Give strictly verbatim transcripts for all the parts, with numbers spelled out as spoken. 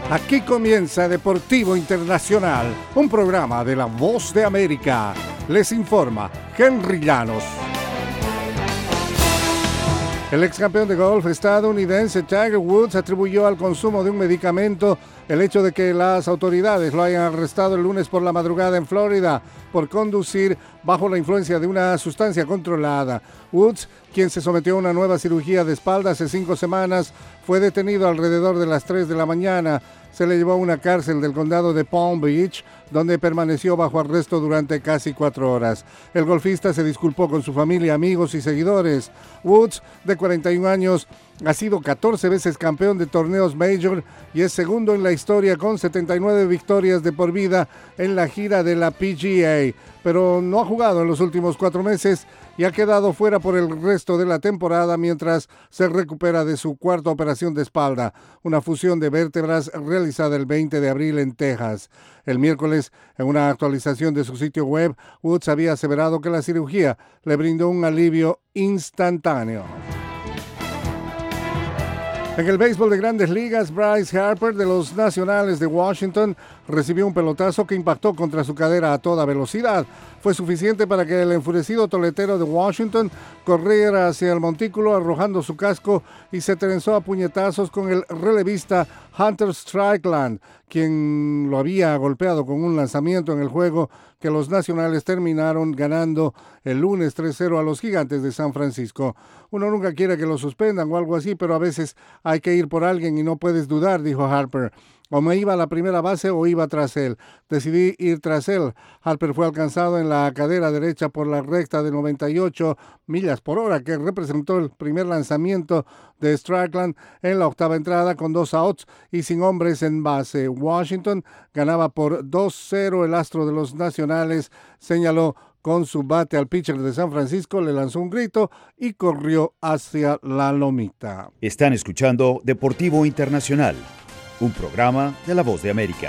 Aquí comienza Deportivo Internacional, un programa de La Voz de América. Les informa Henry Llanos. El ex campeón de golf estadounidense Tiger Woods atribuyó al consumo de un medicamento el hecho de que las autoridades lo hayan arrestado el lunes por la madrugada en Florida por conducir bajo la influencia de una sustancia controlada. Woods, quien se sometió a una nueva cirugía de espalda hace cinco semanas, fue detenido alrededor de las tres de la mañana. Se le llevó a una cárcel del condado de Palm Beach, donde permaneció bajo arresto durante casi cuatro horas. El golfista se disculpó con su familia, amigos y seguidores. Woods, de cuarenta y un años, ha sido catorce veces campeón de torneos Major y es segundo en la historia con setenta y nueve victorias de por vida en la gira de la P G A, pero no ha jugado en los últimos cuatro meses y ha quedado fuera por el resto de la temporada mientras se recupera de su cuarta operación de espalda, una fusión de vértebras realizada el veinte de abril en Texas. El miércoles, en una actualización de su sitio web, Woods había aseverado que la cirugía le brindó un alivio instantáneo. En el béisbol de Grandes Ligas, Bryce Harper de los Nacionales de Washington recibió un pelotazo que impactó contra su cadera a toda velocidad. Fue suficiente para que el enfurecido toletero de Washington corriera hacia el montículo arrojando su casco y se trenzó a puñetazos con el relevista Hunter Strickland, quien lo había golpeado con un lanzamiento en el juego que los Nacionales terminaron ganando el lunes tres cero a los Gigantes de San Francisco. Uno nunca quiere que lo suspendan o algo así, pero a veces hay que ir por alguien y no puedes dudar, dijo Harper. O me iba a la primera base o iba tras él. Decidí ir tras él. Harper fue alcanzado en la cadera derecha por la recta de noventa y ocho millas por hora, que representó el primer lanzamiento de Strickland en la octava entrada con dos outs y sin hombres en base. Washington ganaba por dos cero. El astro de los Nacionales señaló con su bate al pitcher de San Francisco, le lanzó un grito y corrió hacia la lomita. Están escuchando Deportivo Internacional, un programa de La Voz de América.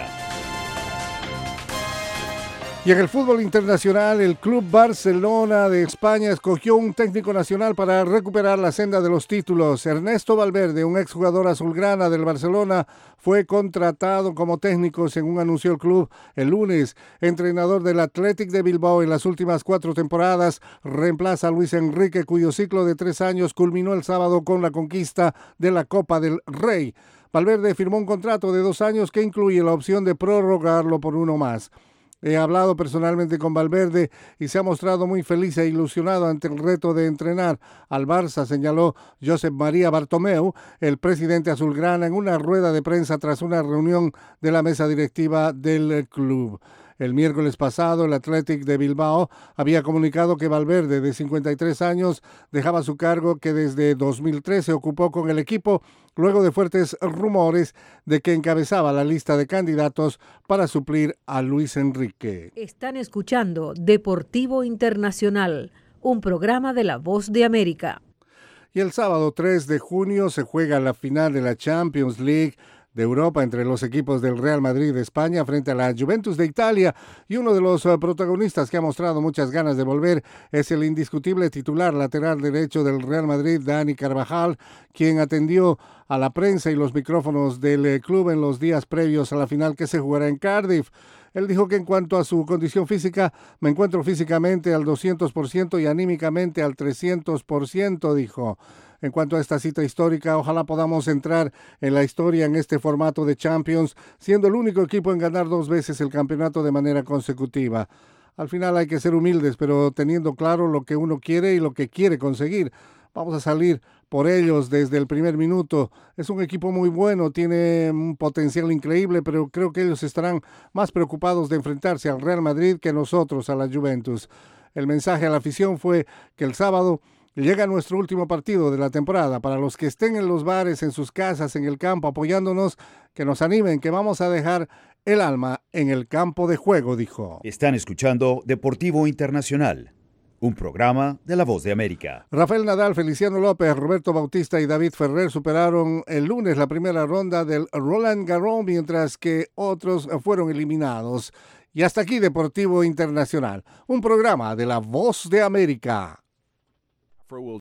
Y en el fútbol internacional, el Club Barcelona de España escogió un técnico nacional para recuperar la senda de los títulos. Ernesto Valverde, un exjugador azulgrana del Barcelona, fue contratado como técnico, según anunció el club el lunes. Entrenador del Athletic de Bilbao en las últimas cuatro temporadas, reemplaza a Luis Enrique, cuyo ciclo de tres años culminó el sábado con la conquista de la Copa del Rey. Valverde firmó un contrato de dos años que incluye la opción de prorrogarlo por uno más. He hablado personalmente con Valverde y se ha mostrado muy feliz e ilusionado ante el reto de entrenar al Barça, señaló Josep María Bartomeu, el presidente azulgrana, en una rueda de prensa tras una reunión de la mesa directiva del club. El miércoles pasado, el Athletic de Bilbao había comunicado que Valverde, de cincuenta y tres años, dejaba su cargo que desde dos mil trece ocupó con el equipo, luego de fuertes rumores de que encabezaba la lista de candidatos para suplir a Luis Enrique. Están escuchando Deportivo Internacional, un programa de La Voz de América. Y el sábado tres de junio se juega la final de la Champions League de Europa entre los equipos del Real Madrid de España frente a la Juventus de Italia, y uno de los uh, protagonistas que ha mostrado muchas ganas de volver es el indiscutible titular lateral derecho del Real Madrid, Dani Carvajal, quien atendió a la prensa y los micrófonos del uh, club en los días previos a la final que se jugará en Cardiff. Él dijo que en cuanto a su condición física, me encuentro físicamente al doscientos por ciento y anímicamente al trescientos por ciento, dijo. En cuanto a esta cita histórica, ojalá podamos entrar en la historia en este formato de Champions, siendo el único equipo en ganar dos veces el campeonato de manera consecutiva. Al final hay que ser humildes, pero teniendo claro lo que uno quiere y lo que quiere conseguir. Vamos a salir por ellos desde el primer minuto. Es un equipo muy bueno, tiene un potencial increíble, pero creo que ellos estarán más preocupados de enfrentarse al Real Madrid que nosotros a la Juventus. El mensaje a la afición fue que el sábado llega nuestro último partido de la temporada. Para los que estén en los bares, en sus casas, en el campo, apoyándonos, que nos animen, que vamos a dejar el alma en el campo de juego, dijo. Están escuchando Deportivo Internacional, un programa de La Voz de América. Rafael Nadal, Feliciano López, Roberto Bautista y David Ferrer superaron el lunes la primera ronda del Roland Garros, mientras que otros fueron eliminados. Y hasta aquí Deportivo Internacional, un programa de La Voz de América.